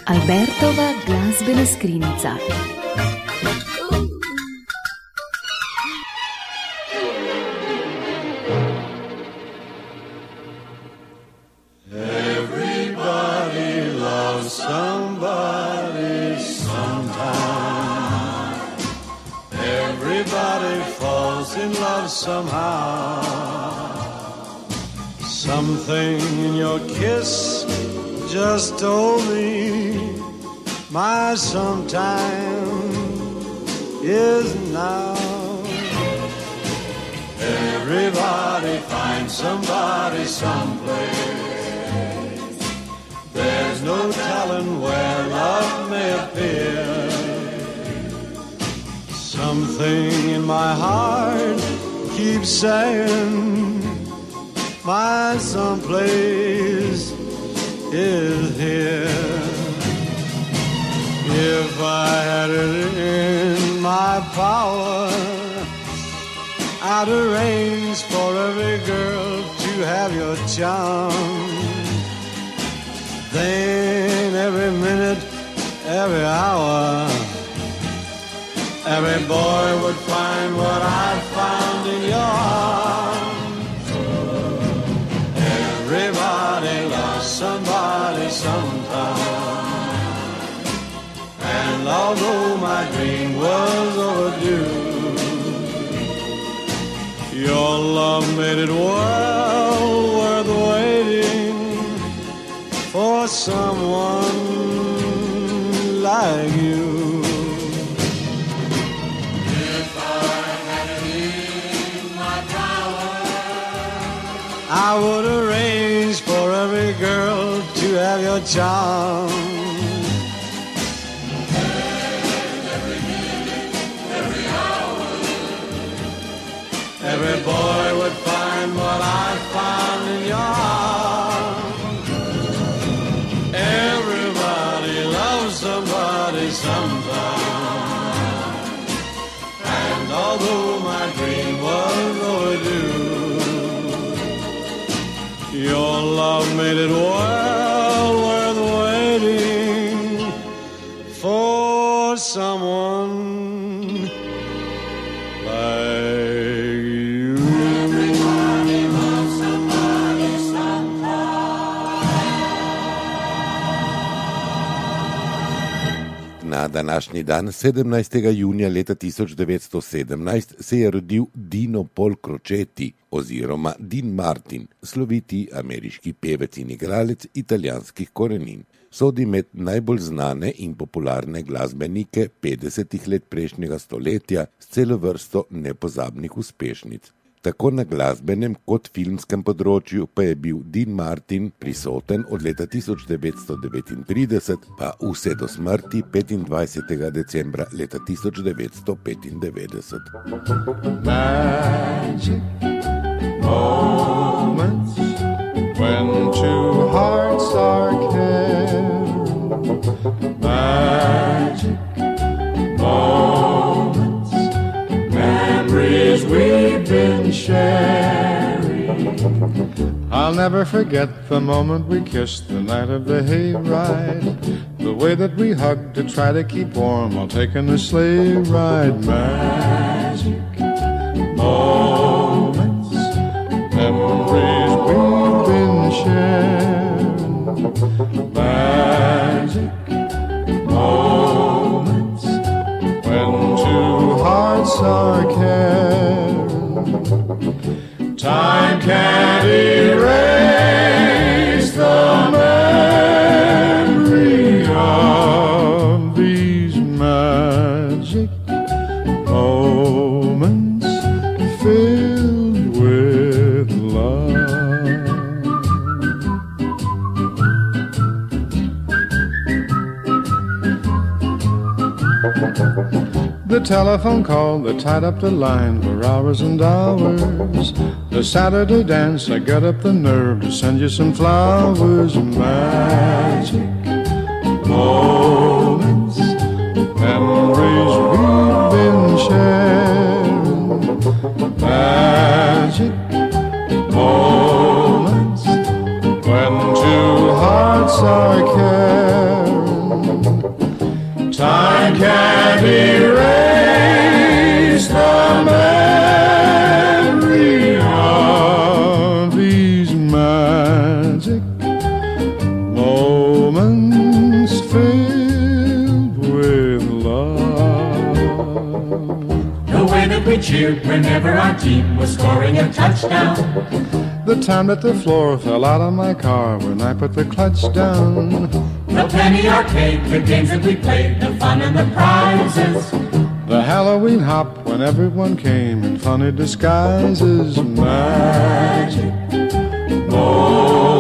Albertova glazbena skrinjica. Everybody loves somebody sometime. Everybody falls in love somehow. Something in your kiss just told me my sometime is now. Everybody finds somebody someplace. There's no telling where love may appear. Something in my heart keeps saying my someplace is here. If I had it in my power, I'd arrange for every girl to have your charm. Then every minute, every hour, every boy would find what I found in your arms. Everybody loves somebody sometime. And although my dream was overdue, your love made it well worth waiting for someone like you. If I had it in my power, I would arrange for every girl to have your charm. Every boy would find what I found in your arms. Everybody loves somebody sometime. And although my dream was overdue, your love made it well worth waiting for someone like Na današnji dan, 17. junija leta 1917, se je rodil Dino Pol Crocetti oziroma Dean Martin, sloviti ameriški pevec in igralec italijanskih korenin. Sodi med najbolj znane in popularne glasbenike 50 let prejšnjega stoletja s celo vrsto nepozabnih uspešnic. Tako na glasbenem kot filmskem področju pa je bil Dean Martin prisoten od leta 1939 pa vse do smrti 25. decembra leta 1995. Magic moments when two hearts are caring. Magic moments, memories we've been sharing. I'll never forget the moment we kissed the night of the hayride. The way that we hugged to try to keep warm while taking a sleigh ride. Magic moments, memories we've been sharing. Magic moments when two hearts are caring. Time can't erase the memory of these magic moments filled with love. The telephone call that tied up the line for hours and hours. The Saturday dance, I got up the nerve to send you some flowers. Magic moments, memories we've been sharing. Magic moments when two hearts are caring. cheered whenever our team was scoring a touchdown. The time that the floor fell out of my car when I put the clutch down. The penny arcade, the games that we played, the fun and the prizes. The Halloween hop when everyone came in funny disguises. Magic. Oh.